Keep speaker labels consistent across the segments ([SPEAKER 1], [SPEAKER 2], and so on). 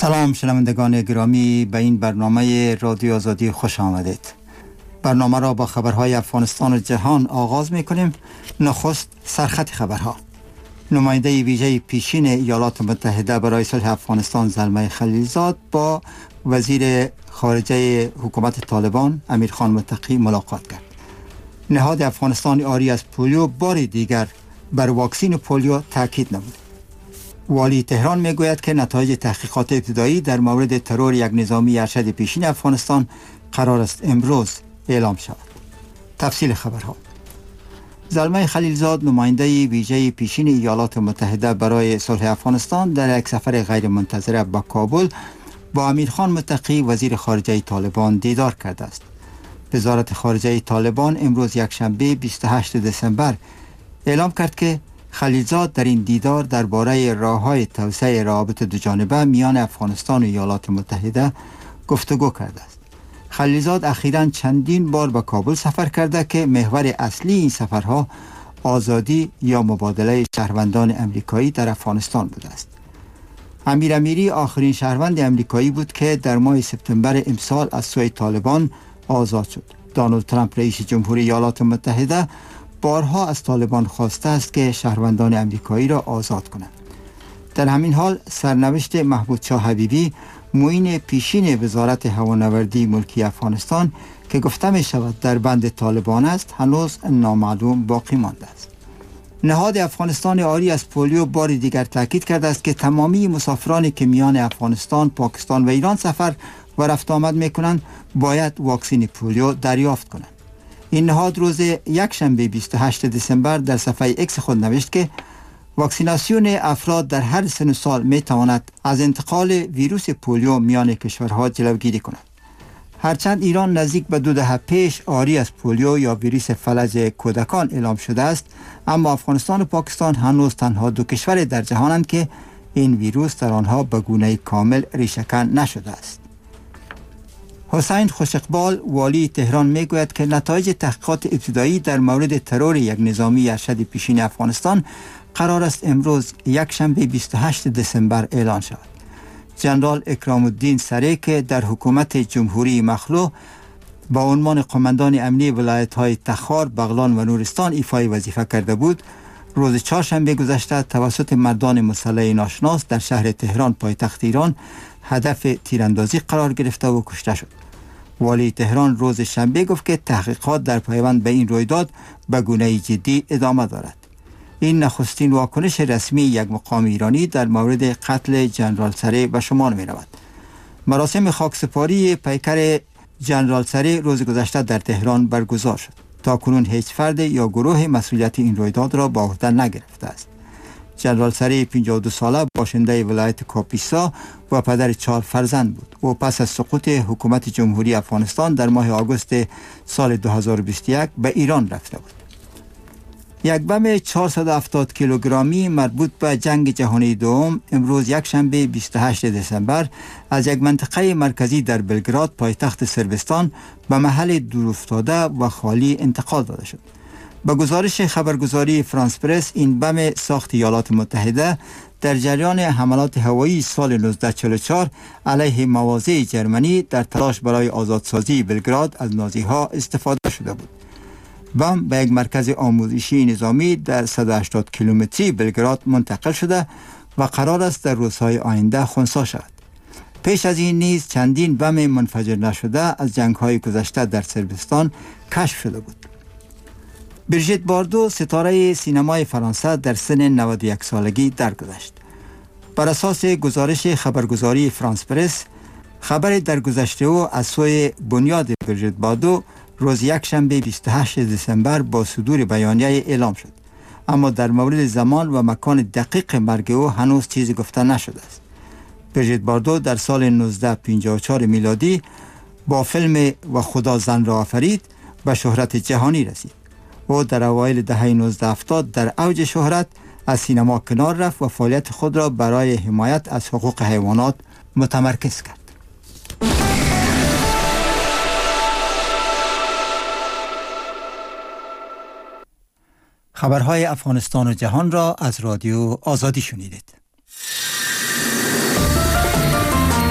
[SPEAKER 1] سلام شنوندگان گرامی، به این برنامه رادیو آزادی خوش آمدید. برنامه را با خبرهای افغانستان و جهان آغاز می کنیم. نخست سرخط خبرها. نماینده ویژه پیشین ایالات متحده برای صلح افغانستان زلمه خلیلزاد با وزیر خارجه حکومت طالبان امیرخان متقی ملاقات کرد. نهاد افغانستان عاری از پولیو بار دیگر بر واکسین پولیو تاکید نمود. والی تهران میگوید که نتایج تحقیقات ابتدایی در مورد ترور یک نظامی ارشد پیشین افغانستان قرار است امروز اعلام شود. تفصیل خبرها. زلمه خلیلزاد نماینده ویژه پیشین ایالات متحده برای صلح افغانستان در یک سفر غیر منتظره به کابل با امیرخان متقی وزیر خارجه طالبان دیدار کرده است. وزارت خارجه طالبان امروز یکشنبه 28 دسامبر اعلام کرد که خلیلزاد در این دیدار درباره راه‌های توسعه روابط دوجانبه میان افغانستان و ایالات متحده گفتگو کرده است. خلیلزاد اخیراً چندین بار به کابل سفر کرده که محور اصلی این سفرها آزادی یا مبادله شهروندان امریکایی در افغانستان بوده است. امیر امیری آخرین شهروند امریکایی بود که در ماه سپتامبر امسال از سوی طالبان آزاد شد. دونالد ترامپ رئیس جمهوری ایالات متحده بارها از طالبان خواسته است که شهروندان امریکایی را آزاد کنند. در همین حال سرنوشت محمود شاه حبیبی معین پیشین وزارت هوانوردی ملکی افغانستان که گفته می شود در بند طالبان است هنوز نامعلوم باقی مانده است. نهاد افغانستان عاری از پولیو بار دیگر تاکید کرده است که تمامی مسافرانی که میان افغانستان، پاکستان و ایران سفر و رفت آمد می کنند باید واکسین پولیو دریافت کنند. این نهاد روز یکشنبه 28 دسامبر در صفحه اکس خود نوشت که واکسیناسیون افراد در هر سن و سال می تواند از انتقال ویروس پولیو میان کشورها جلوگیری کند. هرچند ایران نزدیک به 2 دهه پیش عاری از پولیو یا ویروس فلج کودکان اعلام شده است، اما افغانستان و پاکستان هنوز تنها 2 کشور در جهانند که این ویروس در آنها به گونه کامل ریشه‌کن نشده است. حسین خوشاقبال والی تهران میگوید که نتایج تحقیقات ابتدایی در مورد ترور یک نظامی ارشد پیشین افغانستان قرار است امروز یکشنبه 28 دسامبر اعلان شود. جنرال اکرام الدین سره که در حکومت جمهوری مخلوع با عنوان قماندان امنی ولایت‌های تخار، بغلان و نورستان ایفای وظیفه کرده بود، روز چهارشنبه گذشته توسط مردان مسلح ناشناس در شهر تهران پایتخت ایران هدف تیراندازی قرار گرفته و کشته شد. والی تهران روز شنبه گفت که تحقیقات در پیوند به این رویداد به گونه جدی ادامه دارد. این نخستین واکنش رسمی یک مقام ایرانی در مورد قتل جنرال سره به شمار می رود. مراسم خاکسپاری پیکر جنرال سره روز گذشته در تهران برگزار شد. تا کنون هیچ فرد یا گروه مسئولیت این رویداد را به عهده نگرفته است. جنرال سره 52 ساله باشنده ولایت کاپیسا و پدر 4 فرزند بود. او پس از سقوط حکومت جمهوری افغانستان در ماه آگوست سال 2021 به ایران رفته بود. یک بم 470 کیلوگرمی مربوط به جنگ جهانی دوم امروز یکشنبه 28 دسامبر از یک منطقه مرکزی در بلگراد پایتخت صربستان به محل دورافتاده و خالی انتقال داده شد. با گزارش خبرگزاری فرانس پرس این بم ساخت ایالات متحده در جریان حملات هوایی سال 1944 علیه مواضع جرمنی در تلاش برای آزادسازی بلگراد از نازی‌ها استفاده شده بود. بم به یک مرکز آموزشی نظامی در 180 کیلومتری بلگراد منتقل شده و قرار است در روزهای آینده خنثی شود. پیش از این نیز چندین بم منفجر نشده از جنگ‌های گذشته در صربستان کشف شده بود. بریژیت باردو ستاره سینمای فرانسه در سن 91 سالگی درگذشت. بر اساس گزارش خبرگزاری فرانس پرس، خبر درگذشت او از سوی بنیاد بریژیت باردو روز یکشنبه 28 دسامبر با صدور بیانیه اعلام شد، اما در مورد زمان و مکان دقیق مرگ او هنوز چیزی گفته نشده است. بریژیت باردو در سال 1954 میلادی با فیلم و خدا زن را آفرید به شهرت جهانی رسید. او در اوایل دهه 1970 در اوج شهرت از سینما کنار رفت و فعالیت خود را برای حمایت از حقوق حیوانات متمرکز کرد. خبرهای افغانستان و جهان را از رادیو آزادی شنیدید.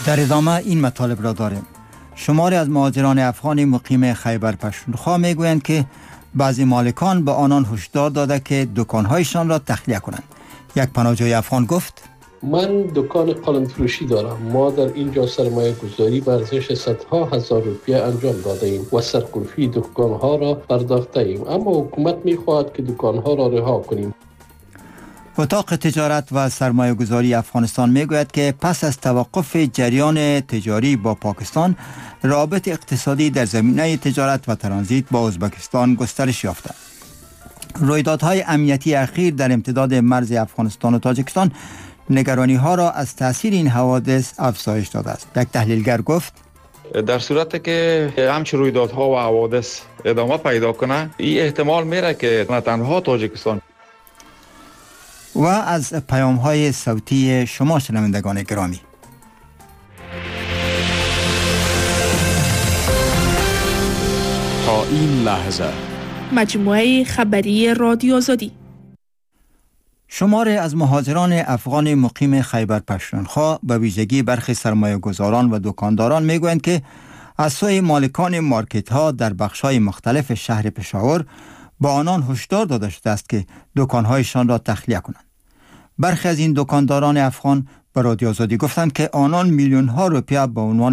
[SPEAKER 1] در ادامه این مطالب را داریم. شماری از مهاجران افغان مقیم خیبر پختونخوا میگویند که بعضی مالکان به آنان هشدار داده که دکانهایشان را تخلیه کنند. یک پناهجوی افغان گفت:
[SPEAKER 2] من دکان قالن فروشی دارم. ما در اینجا سرمایه گذاری به ارزش صدها هزار روپیه انجام داده ایم و سرقلفی دکانها را پرداخته ایم، اما حکومت میخواهد که دکانها را رها کنیم.
[SPEAKER 1] اتاق تجارت و سرمایه گذاری افغانستان میگوید که پس از توقف جریان تجاری با پاکستان، روابط اقتصادی در زمینه تجارت و ترانزیت با ازبکستان گسترش یافته. رویدادهای امنیتی اخیر در امتداد مرز افغانستان و تاجیکستان نگرانی ها را از تاثیر این حوادث افزایش داده است. یک تحلیلگر گفت:
[SPEAKER 3] در صورتی که همچین رویدادها و حوادث ادامه پیدا کنه، این احتمال میره که نه تنها تاجیکستان.
[SPEAKER 1] و از پیام های صوتی شما شنوندگان گرامی،
[SPEAKER 4] تا این لحظه
[SPEAKER 5] مجموعه خبری رادیو آزادی.
[SPEAKER 1] شماری از مهاجران افغان مقیم خیبر پختونخوا به ویژگی برخی سرمایه گذاران و دکانداران میگویند که از سوی مالکان مارکت ها در بخش های مختلف شهر پشاور با آنان هشدار داده شده است که دکانهایشان را تخلیه کنند. برخی از این دکانداران افغان به رادیو آزادی گفتند که آنان میلیون ها روپیه به عنوان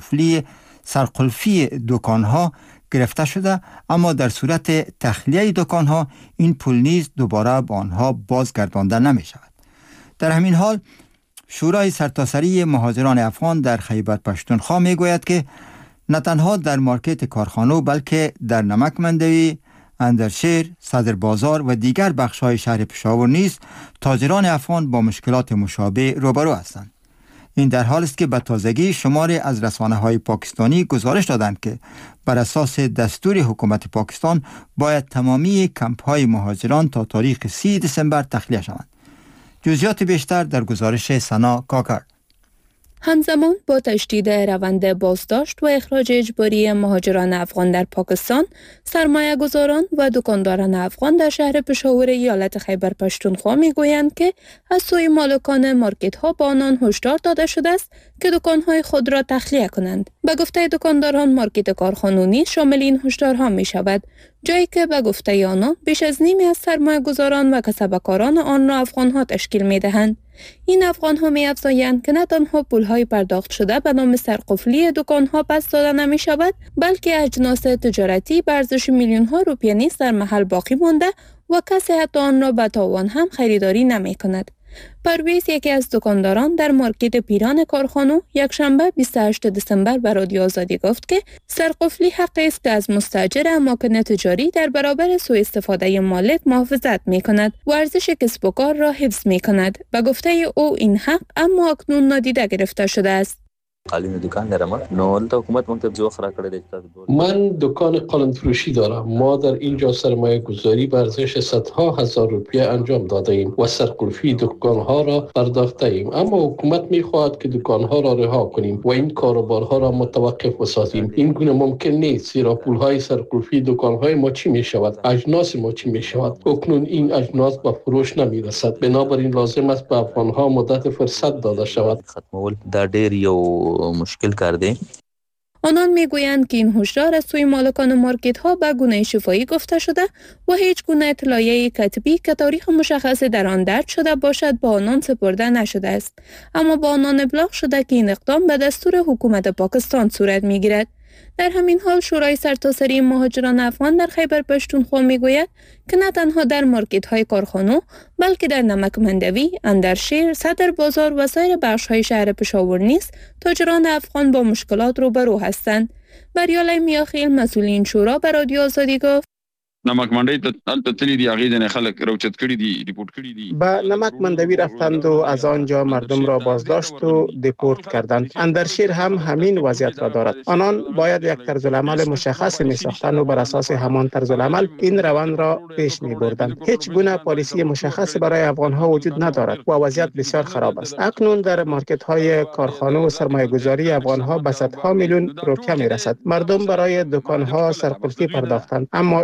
[SPEAKER 1] سرقلفی دکانها گرفته شده، اما در صورت تخلیه دکانها این پول نیز دوباره به آنها بازگردانده نمی شود. در همین حال شورای سرتاسری مهاجران افغان در خیبر پختونخوا می گوید که نه تنها در مارکت کارخانه بلکه در نمک مندوی، اندرشیر، صدر بازار و دیگر بخش‌های شهر پشاور نیز تاجران افغان با مشکلات مشابه روبرو هستند. این در حال است که به تازگی شماری از رسانه‌های پاکستانی گزارش دادند که بر اساس دستور حکومت پاکستان باید تمامی کمپ‌های مهاجران تا تاریخ 30 دسامبر تخلیه شوند. جزئیات بیشتر در گزارش سنا کاکر.
[SPEAKER 5] همزمان با تشدید روند بازداشت و اخراج اجباری مهاجران افغان در پاکستان، سرمایه گذاران و دکانداران افغان در شهر پشاور ایالت خیبر پختونخوا میگویند که از سوی مالکان مارکت ها با آنان هشدار داده شده است که دکانهای خود را تخلیه کنند. به گفته دکانداران، مارکت کارخانونی شامل این هشدارها می شود، جایی که به گفته آنان بیش از نیمی از سرمایه گذاران و کسبکاران آن را افغان ها تشکیل می دهند. این افغان ها می افزایند که نه تنها پولهای پرداخت شده به نام سرقفلی دکان ها پس داده نمی شود، بلکه اجناس تجارتی به ارزش میلیون ها روپیه نیز در محل باقی مانده و کسی حتی آن را به تاوان هم خریداری نمی کند. پرویز، یکی از دکانداران در مارکت پیران کارخانو، یک شنبه 28 دسامبر به رادیو آزادی گفت که سرقفلی حقی است که از مستاجر اماکن تجاری در برابر سوء استفاده مالک محافظت می کند و ارزش کسب و کار را حفظ می کند. به گفته او این حق اما اکنون نادیده گرفته شده است.
[SPEAKER 2] من دکان قالن فروشی دارم. ما در اینجا سرمایه گذاری به ارزش صدها هزار روپیه انجام داده ایم و سرقلفی دکانها را پرداخته ایم، اما حکومت میخواهد که دکانها را رها کنیم و این کاروبارها را متوقف بسازیم. این گونه ممکن نیست، زیرا پولهای سرقلفی دکانهای ما چی می شود؟ اجناس ما چی می شود؟ اکنون این اجناس به فروش نمی رسد، بنابراین لازم است به افغانها مدت فرصت داده شود.
[SPEAKER 6] مشکل کرده.
[SPEAKER 5] آنان میگویند که این هشدار از سوی مالکان مارکت ها به گونه شفاهی گفته شده و هیچ گونه اطلاعیه کتبی که تاریخ مشخصی در آن درج شده باشد به آنان سپرده نشده است، اما با آنان ابلاغ شده که این اقدام به دستور حکومت پاکستان صورت میگیرد. در همین حال شورای سرتاسری مهاجران افغان در خیبر پختونخوا میگوید که نه تنها در مارکت های کارخانو بلکه در نمک مندوی، اندرشیر، صدر بازار و سایر بخش های شهر پشاور نیز تاجران افغان با مشکلات روبرو هستند. بریالای میاخیل، مسئول این شورا، به رادیو آزادی گفت:
[SPEAKER 7] نمک مندوی ته تللی دی، هغې ځینې خلک راوچت کړي دي، ریپورت کړي دي.
[SPEAKER 8] به نمک مندوی رفتند و از آنجا مردم را بازداشت و دیپورت کردند. اندرشیر هم همین وضعیت را دارد. آنان باید یک طرز العمل مشخص می ساختند و بر اساس همان طرز العمل این روند را پیش می بردند. هیچ گونه پالیسی مشخصی برای افغان ها وجود ندارد و وضعیت بسیار خراب است. اکنون در مارکت های کارخانه و سرمایه گذاری افغان ها به صدها میلیون روپیه می رسد. مردم برای دکان ها سرقلفی پرداختند، اما این موضوع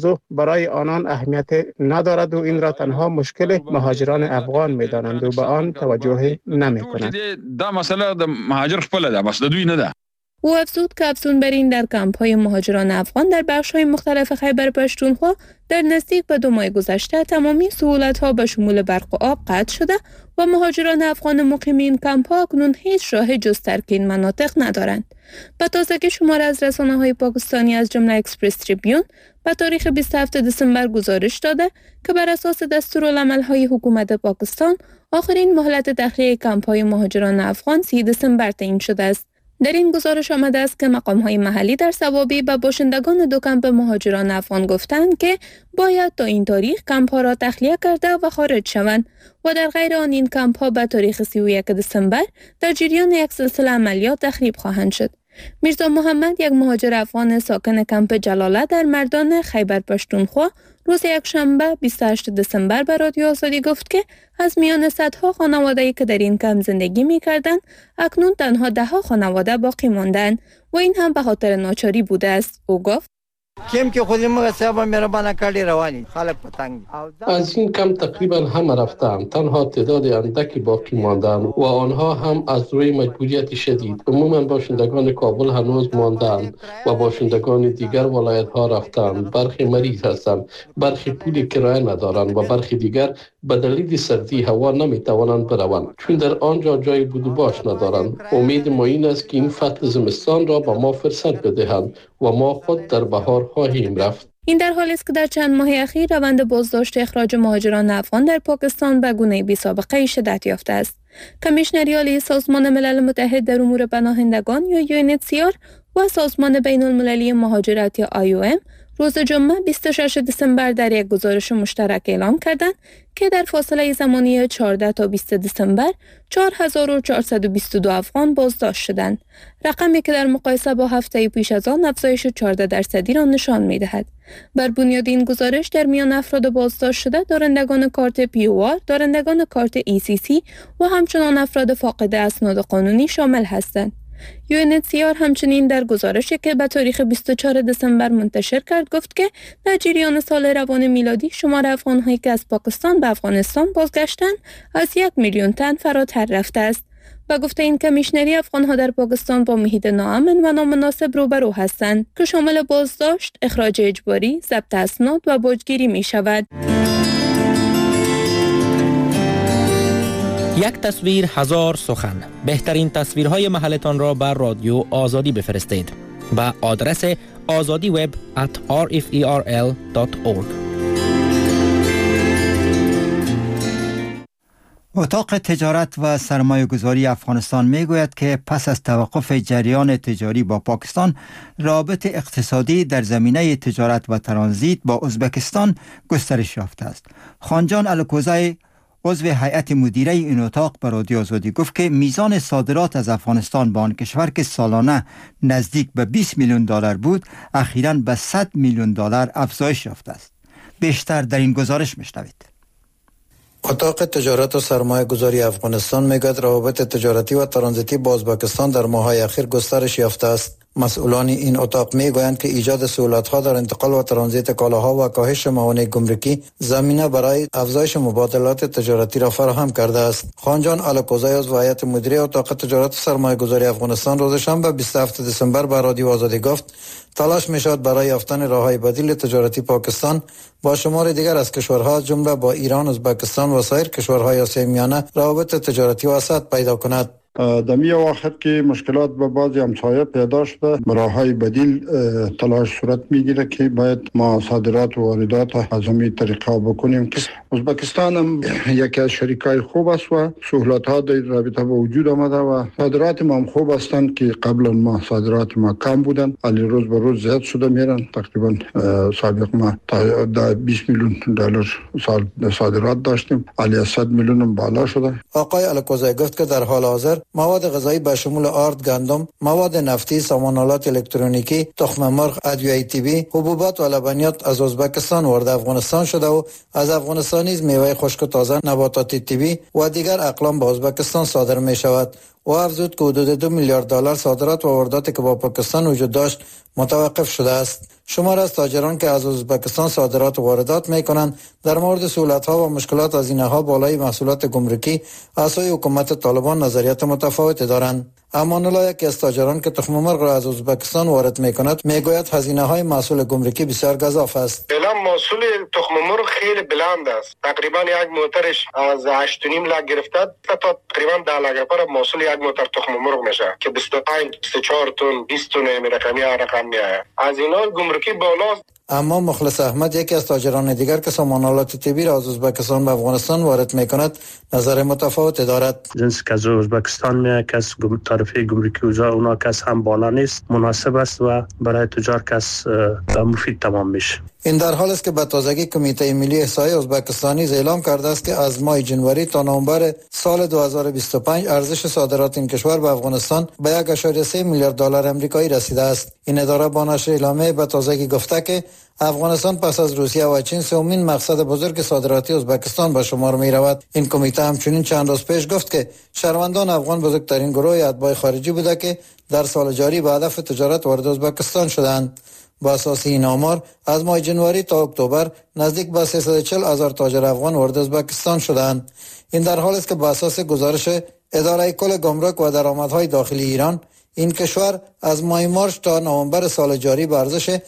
[SPEAKER 8] موضوع برای آنان اهمیت ندارد و این را تنها مشکل مهاجران افغان می‌دانند و به آن توجه نمی‌کنند.
[SPEAKER 7] دا مسئله د مهاجر خپل ده، بس د دوی نه ده.
[SPEAKER 5] او افزود که افزونبرین در کمپ‌های مهاجران افغان در بخش‌های مختلف خیبر پشتونخوا در نزدیک به 2 ماه گذشته تمامی سهولت‌ها به شمول برق و آب قطع شده و مهاجران افغان مقیم این کمپ‌ها اکنون هیچ راه جز ترک این مناطق ندارند. به تازگی شمار از رسانه‌های پاکستانی از جمله اکسپرس تریبیون به تاریخ 27 دسامبر گزارش داده که بر اساس دستورالعمل‌های حکومت پاکستان آخرین مهلت تخلیه کمپ‌های مهاجران افغان 30 دسامبر تعیین شده است. در این گزارش آمده است که مقام‌های محلی در ثوابی به باشندگان 2 کمپ مهاجران افغان گفتند که باید تا این تاریخ کمپ‌ها را تخلیه کرده و خارج شوند و در غیر آن این کمپ‌ها به تاریخ 31 دسامبر در جریان یک سلسله عملیات تخریب خواهند شد. میرزا محمد، یک مهاجر افغان ساکن کمپ جلاله در مردان خیبر پشتونخوا، روز یکشنبه 28 دسامبر به رادیو آزادی گفت که از میان صدها خانواده‌ای که در این کمپ زندگی می‌کردند، اکنون تنها 10 خانواده باقی ماندند و این هم به خاطر ناچاری بوده است. او گفت
[SPEAKER 1] کم که خودی ما صاحب مهربان کردی روانی خلق پتنگ
[SPEAKER 2] از این کم تقریبا همه رفتند، تنها تعداد اندکی باقی ماندند و آنها هم از روی مجبوریت شدید. عموما باشندگان کابل هنوز ماندند و باشندگان دیگر ولایت ها رفتند. برخی مریض هستند، برخی پول کرایه ندارند و برخی دیگر به دلیل سردی هوا نمیتوانند بروند چون در آنجا جای بود و باش ندارند. امید ما این است که این فصل زمستان را به ما فرصت بدهند و ما خود در بهار خواهیم رفت.
[SPEAKER 5] این در حالی است که در چند ماه اخیر روند بازداشت اخراج مهاجران افغان در پاکستان به گونه بی سابقه شدت یافته است. کمیشنری عالی سازمان ملل متحد در امور پناهندگان یا UNHCR و سازمان بین المللی مهاجرت یا IOM روز جمعه 26 دسامبر در یک گزارش مشترک اعلام کردند که در فاصله زمانی 14 تا 20 دسامبر 4422 افغان بازداشت شدند. رقمی که در مقایسه با هفته پیش از آن افزایش 14% را نشان می‌دهد. بر بنیاد این گزارش در میان افراد بازداشت شده دارندگان کارت POR، دارندگان کارت ECC و همچنان افراد فاقد اسناد قانونی شامل هستند. UNHCR همچنین در گزارشی که به تاریخ 24 دسامبر منتشر کرد گفت که در جریان سال روان میلادی شمار افغان‌هایی که از پاکستان به افغانستان بازگشتند از 1 میلیون تن فراتر رفته است. و گفته این کمیشنری افغان‌ها در پاکستان با محیط ناامن و نامناسب روبرو هستند که شامل بازداشت، اخراج اجباری، ضبط اسناد و باجگیری می شود.
[SPEAKER 6] یک تصویر هزار سخن. بهترین تصویرهای محلتان را بر رادیو آزادی بفرستید به آدرس azadiweb@rferl.org.
[SPEAKER 1] اتاق تجارت و سرمایه گذاری افغانستان می گوید که پس از توقف جریان تجاری با پاکستان، رابط اقتصادی در زمینه تجارت و ترانزیت با ازبکستان گسترش یافته است. خانجان الکوزای عضو هیئت مدیره این اتاق به رادیو آزادی گفت که میزان صادرات از افغانستان به آن کشور که سالانه نزدیک به 20 میلیون دلار بود، اخیراً به 100 میلیون دلار افزایش یافته است. بیشتر در این گزارش میشنوید.
[SPEAKER 9] اتاق تجارت و سرمایه گذاری افغانستان میگوید روابط تجارتی و ترانزیتی با ازبکستان در ماه‌های اخیر گسترش یافته است. مسئولان این اتاق میگویند که ایجاد سهولت‌ها در انتقال و ترانزیت کالاها و کاهش موانع گمرکی زمینه برای افزایش مبادلات تجارتی را فراهم کرده است. خانجان الکوزای از هیئت مدیره اتاق تجارت و سرمایه گذاری افغانستان روز شنبه 27 دسامبر به رادیو آزادی گفت تلاش می‌شود برای یافتن راه‌های بدیل تجارتی پاکستان با شمار دیگر از کشورها جمله با ایران، ازبکستان و سایر کشورهای آسیای میانه روابط تجارتی وسعت پیدا کند.
[SPEAKER 10] در می وقت که مشکلات به بعضی همسایه پیدا شده، راه‌های بدیل تلاش صورت میگیره که باید ما صادرات و واردات از همین طریقه بکنیم که ازبکستان هم یکی از شریکای خوب است و سهولت‌ها در رابطه به وجود آمده و صادرات ما هم خوب هستند که قبلا ما صادرات ما کم بودن، ولی روز به روز زیاد شده میرن. تقریبا سابق ما تا 20 میلیون دلار صادرات داشتیم، ولی 100 میلیون هم بالا شده.
[SPEAKER 9] آقای الکوزای گفت که در حال حاضر مواد غذایی به شمول آرد، گندم، مواد نفتی، سامانالات الکترونیکی، تخم مرغ، ادویه طبی، حبوبات و لبنیات از ازبکستان وارد افغانستان شده و از افغانستان نیز میوه خشک و تازه، نباتات طبی و دیگر اقلام به ازبکستان صادر می شود. و افزود که حدود 2 میلیارد دلار صادرات و وارداتی که با پاکستان وجود داشت متوقف شده است. شمار از تاجران که از ازبکستان صادرات و واردات میکنند در مورد سهولت‌ها و مشکلات هزینه‌ها بالای محصولات گمرکی از سوی حکومت طالبان نظریات متفاوتی دارند. امان الله یکی از تاجران که تخم مرغ را از ازبکستان وارد میکند میگوید هزینه‌های محصول گمرکی بسیار گزاف است.
[SPEAKER 11] فعلا محصول تخم مرغ خیلی بلند است. تقریبا یک موترش از 8.5 لک گرفته تا تقریبا 10 لک روپیه محصول یک موتر تخم مرغ میشه که 25 24 تن 20 تن رقمی رقم میاد. از اینا گمرکی بالاست.
[SPEAKER 9] اما مخلص احمد یکی از تاجران دیگر که سامانالات طبی را از ازبکستان به افغانستان وارد میکند نظر متفاوتی دارد.
[SPEAKER 12] جنسی که از ازبکستان میاد کس تعرفه گمرکی اونا کس هم بالا نیست، مناسب است و برای تجار کس مفید تمام میشه.
[SPEAKER 9] این در حال است که به تازگی کمیته ملی احصایی ازبکستانی اعلام کرده است که از ماه جنوری تا نوامبر سال 2025 ارزش صادرات این کشور به افغانستان به 1.3 میلیارد دلار آمریکایی رسیده است. این اداره با نشر اعلامیه به تازگی گفته که افغانستان پس از روسیه و چین سومین مقصد بزرگ صادراتی ازبکستان به شمار می رود. این کمیته همچنین چند روز پیش گفت که شهروندان افغان بزرگترین گروه اتباع خارجی بوده که در سال جاری به هدف تجارت وارد ازبکستان شدند. با اساس این آمار از ماه جنوری تا اکتبر نزدیک به 340,000 تاجر افغان وارد ازبکستان شدند. این در حال است که با اساس گزارش اداره کل گمرک و درآمدهای داخلی ایران این کشور از ماه مارس تا نوامبر سال جاری به ارزش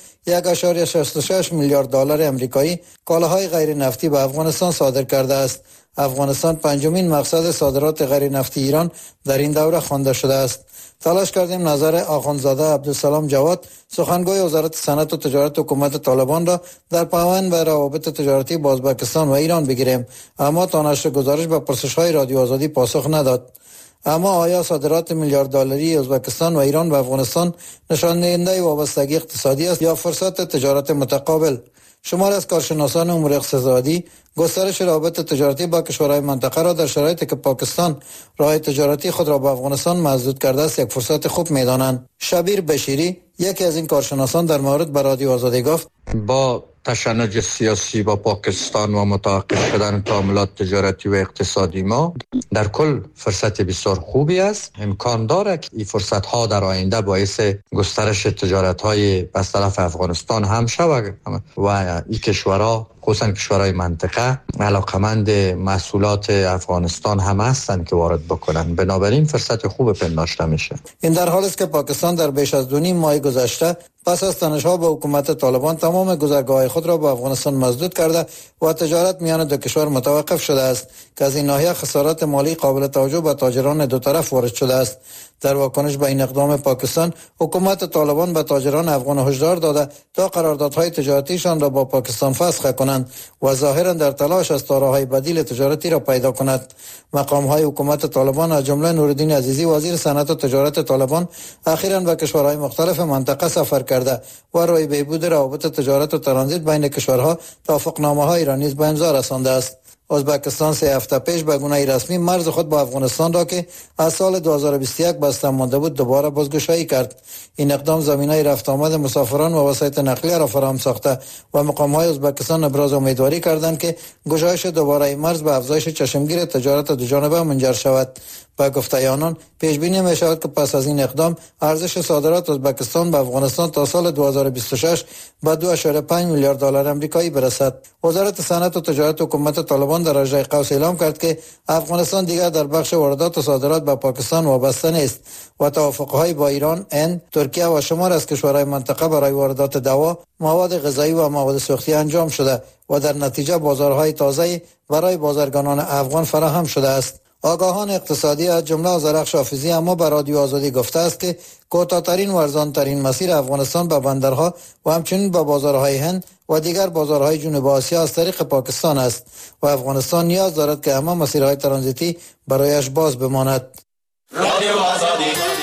[SPEAKER 9] 1.66 میلیارد دلار آمریکایی کالاهای غیر نفتی به افغانستان صادر کرده است. افغانستان پنجمین مقصد صادرات غیر نفتی ایران در این دوره خوانده شده است. تلاش کردیم نظر آخوندزاده عبدالسلام جواد سخنگوی وزارت صنعت و تجارت حکومت طالبان را در پیوند به روابط تجارتی با ازبکستان و ایران بگیریم، اما تا نشر گزارش به پرسش‌های رادیو آزادی پاسخ نداد. اما آیا صادرات میلیارد دلاری ازبکستان و ایران به افغانستان نشان دهنده وابستگی اقتصادی است یا فرصت تجارت متقابل؟ شمار از کارشناسان امور اقتصادی گسترش روابط تجارتی با کشورهای منطقه را در شرایطی که پاکستان راه تجارتی خود را با افغانستان مسدود کرده است یک فرصت خوب می‌دانند. شبیر بشیری یکی از این کارشناسان در مورد به رادیو آزادی گفت:
[SPEAKER 13] با تشنج سیاسی با پاکستان و متوقف شدن تعاملات تجارتی و اقتصادی ما در کل فرصت بسیار خوبی است. امکان دارد که این فرصت ها در آینده باعث گسترش تجارت های از طرف افغانستان هم شود و این کشورها خصوصا کشورهای منطقه علاقمند محصولات افغانستان هم هستند که وارد بکنن، بنابراین فرصت خوب پنداشته میشه.
[SPEAKER 9] این در حال است که پاکستان در بیش از 2.5 ماه گذشته پس از تنش‌ها با حکومت طالبان تمام گذرگاه‌های خود را با افغانستان مسدود کرده و تجارت میان دو کشور متوقف شده است که از این ناحیه خسارات مالی قابل توجه به تاجران دو طرف وارد شده است. در واکنش به این اقدام پاکستان، حکومت طالبان به تاجران افغان هشدار داده تا قراردادهای تجارتیشان را با پاکستان فسخ کنند و ظاهرا در تلاش است تا راههای بدیل تجارتی را پیدا کند. مقام‌های حکومت طالبان از جمله نورالدین عزیزی وزیر صنعت و تجارت طالبان اخیراً به کشورهای مختلف منطقه سفر کرده و روی بهبود روابط تجارت و ترانزیت بین کشورها توافقنامه‌هایی را نیز به امضا رسانده است. ازبکستان 3 هفته پیش به گونه رسمی مرز خود با افغانستان را که از سال 2021 بسته مانده بود دوباره بازگشایی کرد. این اقدام زمینه رفت آمد مسافران و وسایط نقلیه را فراهم ساخته و مقام‌های ازبکستان ابراز امیدواری کردند که گشایش دوباره مرز به افزایش چشمگیر تجارت دوجانبه منجر شود. با گفته آنان پیش بینی می شود که پس از این اقدام ارزش صادرات ازبکستان به افغانستان تا سال 2026 به 2.5 میلیارد دلار آمریکایی برسد. وزارت صنعت و تجارت حکومت طالبان در رژه قوس اعلام کرد که افغانستان دیگر در بخش واردات و صادرات به پاکستان وابسته نیست و توافق‌های با ایران، هند، ترکیه و شمار از کشورهای منطقه برای واردات دوا، مواد غذایی و مواد سوختی انجام شده و در نتیجه بازارهای تازه‌ای برای بازرگانان افغان فراهم شده است. آگاهان اقتصادی از جمله آذرخش حافظی اما به رادیو آزادی گفته است که کوتاه‌ترین و ارزان‌ترین مسیر افغانستان به بندرها و همچنین به بازارهای هند و دیگر بازارهای جنوب آسیا از طریق پاکستان است و افغانستان نیاز دارد که همه مسیرهای ترانزیتی برایش باز بماند. رادیو آزادی.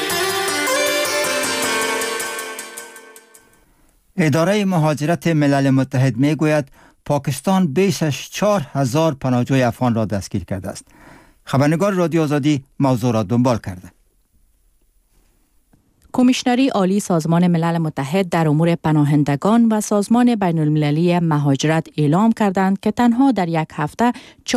[SPEAKER 1] اداره مهاجرت ملل متحد میگوید پاکستان بیش از 4,000 پناهجوی افغان را دستگیر کرده است. خبرنگار رادیو آزادی موضوع را دنبال کرده.
[SPEAKER 14] کمیشنری عالی سازمان ملل متحد در امور پناهندگان و سازمان بین المللی مهاجرت اعلام کردند که تنها در یک هفته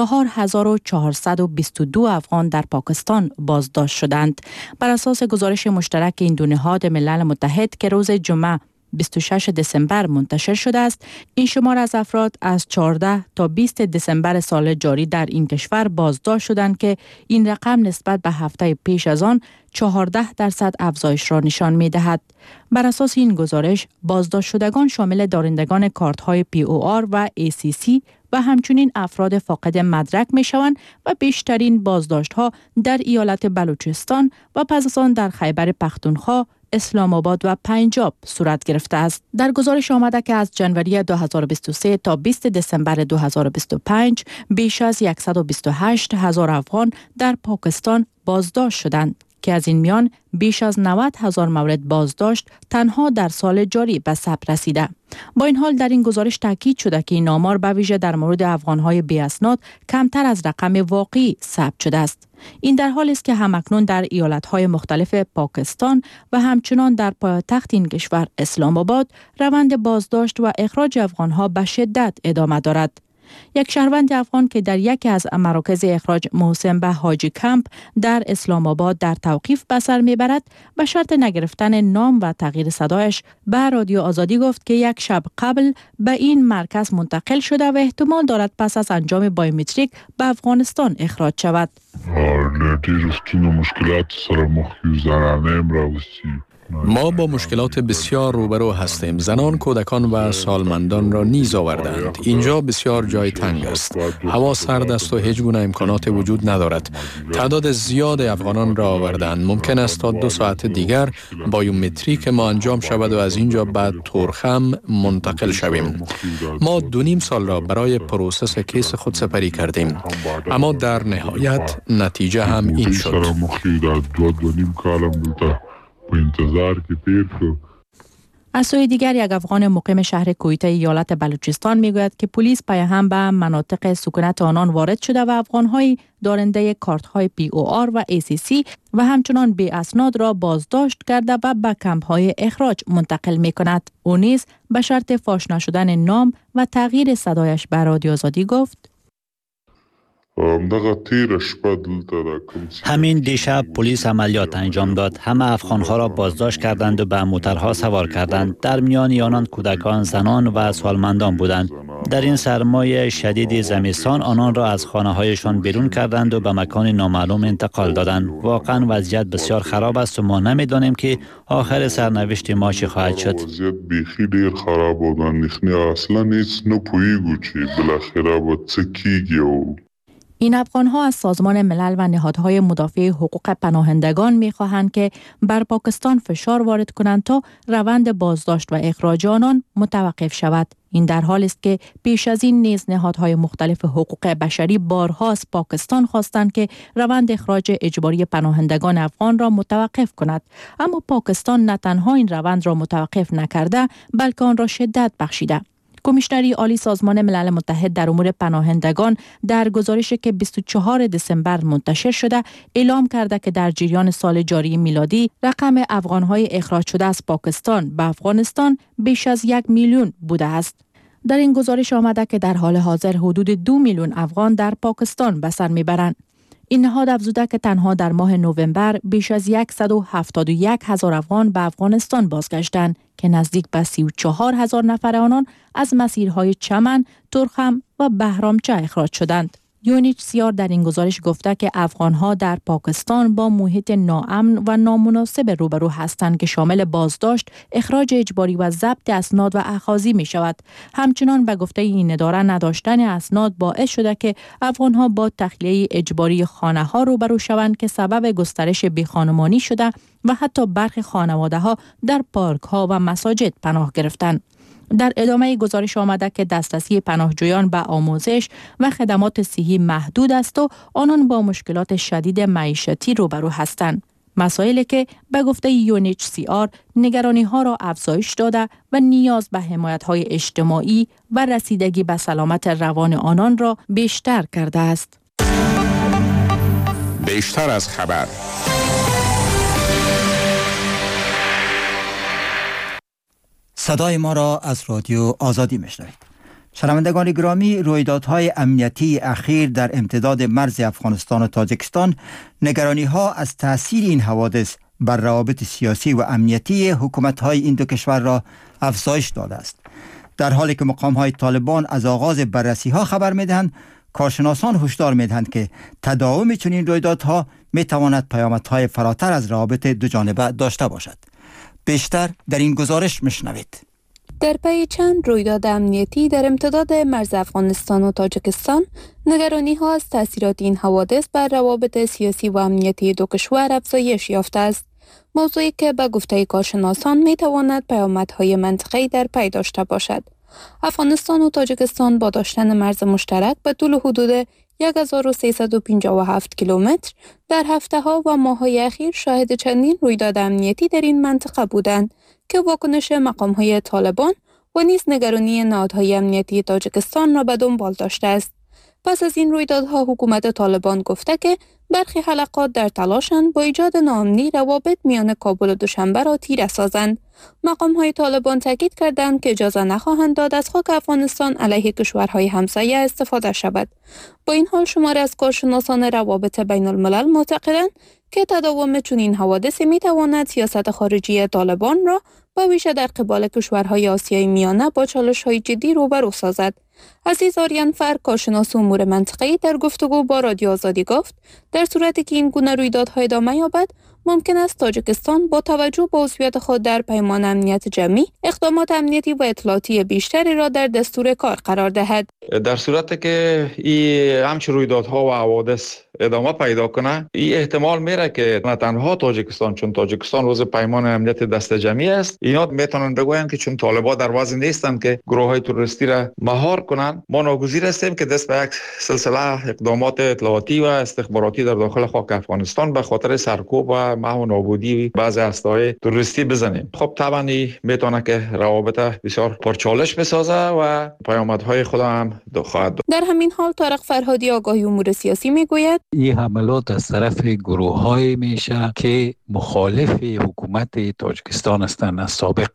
[SPEAKER 14] 4422 افغان در پاکستان بازداشت شدند. بر اساس گزارش مشترک این دو نهاد ملل متحد که روز جمعه 26 دسامبر منتشر شده است، این شمار از افراد از 14 تا 20 دسامبر سال جاری در این کشور بازداشت شدند که این رقم نسبت به هفته پیش از آن 14% افزایش را نشان می دهد. بر اساس این گزارش، بازداشت شدگان شامل دارندگان کارت های POR و ACC و همچنین افراد فاقد مدرک می شوند و بیشترین بازداشت ها در ایالت بلوچستان و پس از آن در خیبر پختونخوا، اسلام آباد و پنجاب صورت گرفته است. در گزارش آمده که از جنوری 2023 تا 20 دسامبر 2025 بیش از 128,000 افغان در پاکستان بازداشت شدند که از این میان بیش از 90,000 مورد بازداشت تنها در سال جاری به ثبت رسیده. با این حال در این گزارش تاکید شده که این آمار به ویژه در مورد افغان‌های بی اسناد کمتر از رقم واقعی ثبت شده است. این در حالی است که همکنون در ایالت‌های مختلف پاکستان و همچنان در پایتخت این کشور اسلام آباد روند بازداشت و اخراج افغان‌ها به شدت ادامه دارد. یک شهروند افغان که در یکی از مراکز اخراج محسن به حاجی کمپ در اسلام آباد در توقیف به سر میبرد، به شرط نگرفتن نام و تغییر صدایش به رادیو آزادی گفت که یک شب قبل به این مرکز منتقل شده و احتمال دارد پس از انجام بایومتریک به افغانستان اخراج شود.
[SPEAKER 4] ما با مشکلات بسیار روبرو هستیم. زنان، کودکان و سالمندان را نیز آوردند. اینجا بسیار جای تنگ است. هوا سرد است و هیچ گونه امکانات وجود ندارد. تعداد زیاد افغانان را آوردند. ممکن است تا 2 ساعت دیگر بایومتریک ما انجام شود و از اینجا بعد تورخم منتقل شویم. ما 2.5 سال را برای پروسس کیس خود سپری کردیم. اما در نهایت نتیجه هم این شد.
[SPEAKER 14] از سوی دیگر یک افغان مقیم شهر کویته ایالت بلوچستان میگوید که پلیس پایهم به مناطق سکونت آنان وارد شده و افغان‌های دارنده کارت‌های POR و ACC و همچنان بی اسناد را بازداشت کرده و به کمپ‌های اخراج منتقل می‌کند. او نیز به شرط فاش نشدن نام و تغییر صدایش به رادیو آزادی گفت:
[SPEAKER 15] همین دیشب پلیس عملیات انجام داد. همه افغانها را بازداشت کردند و به موترها سوار کردند. در میان آنان کودکان، زنان و سالمندان بودند. در این سرمای شدید زمستان آنان را از خانه هایشان بیرون کردند و به مکان نامعلوم انتقال دادند. واقعا وضعیت بسیار خراب است و ما نمیدانیم که آخر سرنوشت ما چه خواهد شد.
[SPEAKER 16] وضعیت بیخی ډیر خراب و نخنی اصلا هیڅ نه پوهیږو چې بالاخره به څه کیږي.
[SPEAKER 14] این افغان‌ها از سازمان ملل و نهادهای مدافع حقوق پناهندگان می‌خواهند که بر پاکستان فشار وارد کنند تا روند بازداشت و اخراج آنان متوقف شود. این در حالی است که پیش از این نیز نهادهای مختلف حقوق بشری بارها از پاکستان خواستند که روند اخراج اجباری پناهندگان افغان را متوقف کند، اما پاکستان نه تنها این روند را متوقف نکرده بلکه آن را شدت بخشیده. کمیشنری عالی سازمان ملل متحد در امور پناهندگان در گزارشی که 24 دسامبر منتشر شده اعلام کرده که در جریان سال جاری میلادی رقم افغان‌های اخراج شده از پاکستان به افغانستان بیش از 1 میلیون بوده است. در این گزارش آمده که در حال حاضر حدود 2 میلیون افغان در پاکستان به سر میبرند. این نهاد افزوده که تنها در ماه نوامبر بیش از 171,000 افغان به افغانستان بازگشتند که نزدیک به 34,000 نفر آنان از مسیرهای چمن، ترخم و بهرامچه اخراج شدند. UNHCR در این گزارش گفته که افغانها در پاکستان با محیط ناامن و نامناسب روبرو هستند که شامل بازداشت، اخراج اجباری و ضبط اسناد و اخاذی می شود. همچنان به گفته این اداره نداشتن اسناد باعث شده که افغانها با تخلیه اجباری خانه ها روبرو شوند که سبب گسترش بیخانمانی شده و حتی برخی خانواده ها در پارک ها و مساجد پناه گرفتند. در ادامه گزارش آمده که دسترسی پناهجویان به آموزش و خدمات صحی محدود است و آنان با مشکلات شدید معیشتی روبرو هستند. مسائلی که به گفته UNHCR نگرانی ها را افزایش داده و نیاز به حمایت های اجتماعی و رسیدگی به سلامت روان آنان را بیشتر کرده است.
[SPEAKER 17] بیشتر از خبر
[SPEAKER 1] صدای ما را از رادیو آزادی میشنوید. شنوندگان گرامی، رویدادهای امنیتی اخیر در امتداد مرز افغانستان و تاجیکستان نگرانی‌ها از تأثیر این حوادث بر روابط سیاسی و امنیتی حکومت‌های این دو کشور را افزایش داده است. در حالی که مقام‌های طالبان از آغاز بررسی‌ها خبر می‌دهند، کارشناسان هشدار می‌دهند که تداوم چنین رویدادها می‌تواند پیامدهای فراتر از روابط دو جانبه داشته باشد. بیشتر در این گزارش می‌شنوید.
[SPEAKER 5] در پی چند رویداد امنیتی در امتداد مرز افغانستان و تاجیکستان، نگرانی‌ها از تأثیرات این حوادث بر روابط سیاسی و امنیتی دو کشور افزایش یافته است. موضوعی که به گفته کارشناسان می‌تواند پیامدهای منطقه‌ای در پی داشته باشد. افغانستان و تاجیکستان با داشتن مرز مشترک به طول حدود 1357 کیلومتر در هفته‌ها و ماه‌های اخیر شاهد چندین رویداد امنیتی در این منطقه بودند که واکنش مقام‌های طالبان و نیز نگرانی نهادهای امنیتی تاجیکستان را به دنبال داشته است. پس از این رویدادها حکومت طالبان گفته که برخی حلقات در تلاشند با ایجاد ناامنی روابط میان کابل و دوشنبه را تیره سازند. مقام‌های طالبان تاکید کردند که اجازه نخواهند داد از خاک افغانستان علیه کشورهای همسایه استفاده شود. با این حال شماری از کارشناسان روابط بین الملل معتقدند که تداوم چنین حوادثی می‌تواند سیاست خارجی طالبان را به ویژه در قبال کشورهای آسیای میانه با چالش‌های جدی روبرو سازد. عزیز آریانفر، کارشناس امور منطقه‌ای، در گفتگو با رادیو آزادی گفت در صورتی که این گونه رویدادها ادامه یابد، ممکن است تاجیکستان با توجه به عضویت خود در پیمان امنیت جمعی اقدامات امنیتی و اطلاعاتی بیشتری را در دستور کار قرار دهد.
[SPEAKER 3] در صورتی که این همچین رویدادها و حوادث ادامه پیدا کنه، این احتمال میره که نه تنها تاجیکستان، چون تاجیکستان عضو پیمان امنیت دست جمعی است، اینا میتونن بگوین که چون طالبان در وضع نیستند که گروه‌های تروریستی را مهار کنند، ما ناگزیر هستیم که دست به یک سلسله اقدامات اطلاعاتی و استخباراتی در داخل خاک افغانستان به خاطر سرکوب و محو نابودی بعضی هسته‌های تروریستی بزنیم. خب طبعا میتونه که روابط بسیار پرچالش بسازه و پیامدهای خود هم خواهد داشت.
[SPEAKER 5] در همین حال طارق فرهادی، آگاهی امور سیاسی، میگوید
[SPEAKER 17] این حملات از طرف گروه‌های میشه که مخالف حکومت تاجیکستان هستند از سابق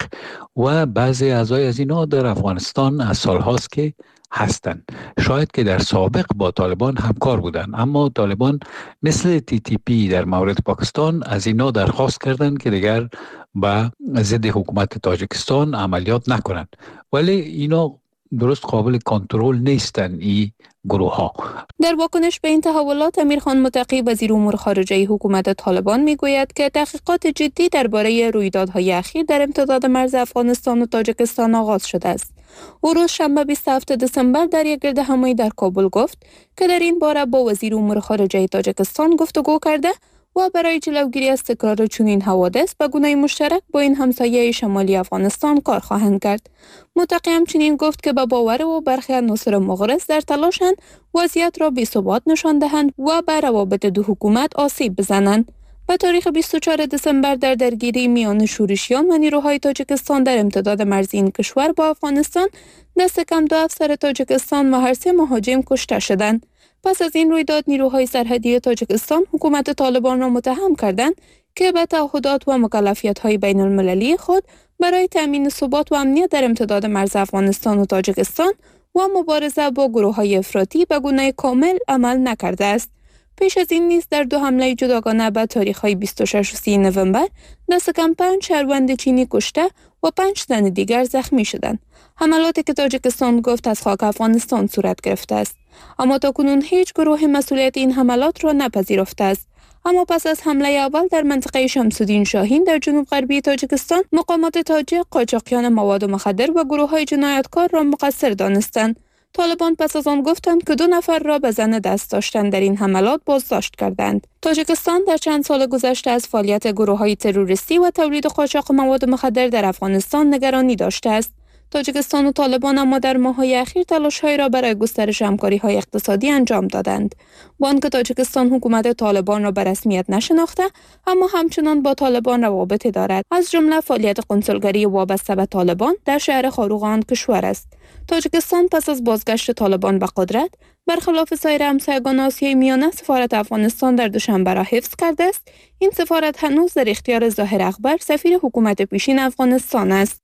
[SPEAKER 17] و بعضی اعضای از اینا در افغانستان از سالهاست که هستند. شاید که در سابق با طالبان همکار بودند، اما طالبان مثل TTP در مورد پاکستان از اینا درخواست کردند که دیگر با ضد حکومت تاجیکستان عملیات نکنند، ولی اینا درست قابل کنترل نیستن این گروه ها.
[SPEAKER 5] در واکنش به این تحولات، امیرخان متقی، وزیر امور خارجه حکومت طالبان، میگوید که تحقیقات جدی درباره رویدادهای اخیر در امتداد مرز افغانستان و تاجیکستان آغاز شده است. او روز شنبه 27 دسامبر در یک گردهمایی در کابل گفت که در این باره با وزیر امور خارجه تاجیکستان گفتگو کرده و برای جلوگیری از تکرار چنین حوادث به گونه مشترک با این همسایه شمالی افغانستان کار خواهند کرد. متقی همچنین گفت که به باور او برخی عناصر مغرض در تلاشند وضعیت را بی‌ثبات نشان دهند و به روابط دو حکومت آسیب بزنند. به تاریخ 24 دسامبر در درگیری میان شورشیان و نیروهای تاجیکستان در امتداد مرزی این کشور با افغانستان، دست کم 2 افسر تاجیکستان و هر 3 مهاجم کشته شدند. پس از این رویداد، نیروهای سرحدی تاجیکستان حکومت طالبان را متهم کردند که به تعهدات و مکلفیت‌های بین المللی خود برای تأمین ثبات و امنیت در امتداد مرز افغانستان و تاجیکستان و مبارزه با گروه‌های افراطی به گونه کامل عمل نکرده است. پیش از این نیز در 2 حمله جداگانه به تاریخ‌های 26 و 30 نوامبر دست کم 5 شهروند چینی کشته و 5 تن دیگر زخمی شدند. حملاتی که تاجیکستان گفت از خاک افغانستان صورت گرفته است، اما تاکنون هیچ گروه مسئولیت این حملات را نپذیرفته است. اما پس از حمله اول در منطقه شمس‌الدین شاهین در جنوب غربی تاجیکستان، مقامات تاجیک قاچاقیان مواد مخدر و گروه‌های جنایتکار را مقصر دانستند. طالبان پس از آن گفتند که 2 نفر را به زن دست داشتن در این حملات بازداشت کردند. تاجیکستان در چند سال گذشته از فعالیت گروه‌های تروریستی و تولید قاچاق مواد مخدر در افغانستان نگرانی داشته است. تاجیکستان و طالبان اما در ماه‌های اخیر تلاش‌هایی را برای گسترش همکاری‌های اقتصادی انجام دادند. با آنکه تاجیکستان حکومت طالبان را به رسمیت نشناخته، اما همچنان با طالبان روابطی دارد، از جمله فعالیت کنسولگری وابسته به طالبان در شهر خاروق آن کشور است. تاجیکستان پس از بازگشت طالبان به قدرت، برخلاف سایر همسایگان آسیای میانه، سفارت افغانستان در دوشنبه را حفظ کرده است. این سفارت هنوز در اختیار ظاهر اکبر، سفیر حکومت پیشین افغانستان است.